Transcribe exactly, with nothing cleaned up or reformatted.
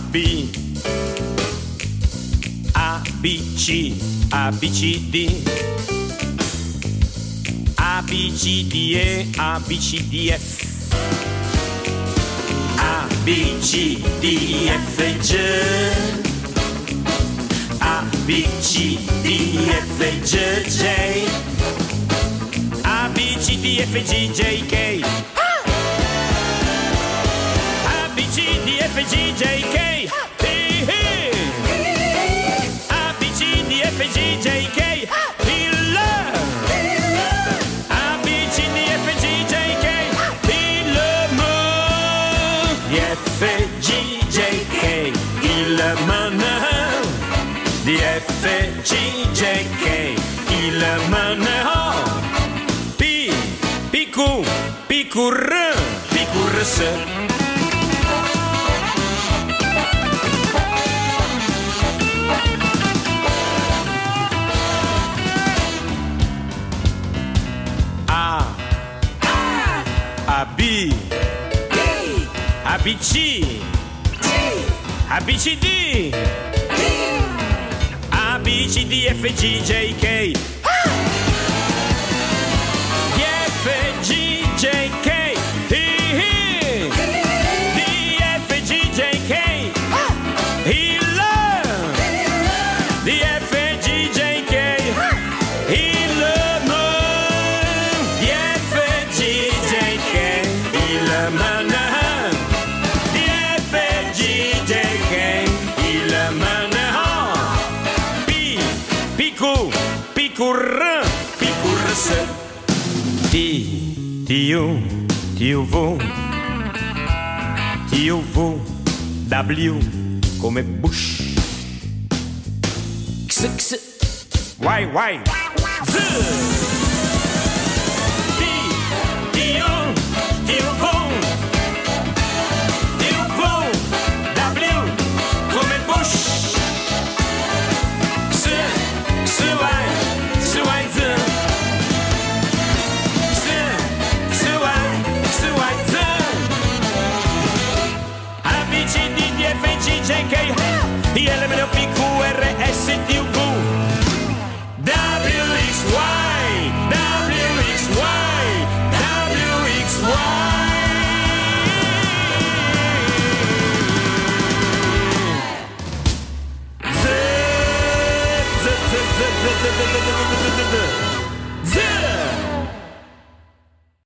B, A, B, C, A, B, C, D, A, B, C, D, E, A, B, C, D, F, A, B, C, D, F, G, A, B, C, D, F, G, J, A, B, C, D, F, G, J, K, A, B, C, D, F, G, J, K, A, B, C, D, F, G, J, K, il, A, B, C, D, F, G, J, K, il, M, D, F, G, J, K, il, M, N, D, F, G, J, K, il, M, N, O, P, P, Q, P, Q, R, P, Q, R, S. A, B, A, B, C, A, B, C, D, A, B, C, D, F, G, J, K, D, F, G, J, K, D, F, G, J, K, il, D, F, G, J, K, il, M, D, F, G, J, K, il, M, N, D, F, G, J, K, il, M, N, O, P, P, Q, P, Q, R, P, Q, R, S, T, T, U, T, U, V, T, U, V, W, come Bush, X, X, Y, Y, Z, T, T, U, T, U, V, T, U, V, W, come Bush, X, X, Y, X, Y, Z, X, X, Y, X, Y, Z, A, B, C, D, D, F, G, J, K, L, M, N, O, P, Q, R, S, T, U, V, W, X, Y, W, X, Y, W, X, Y. Z, Z, Z, Z, Z, Z, Z, Z, Z, Z, Z.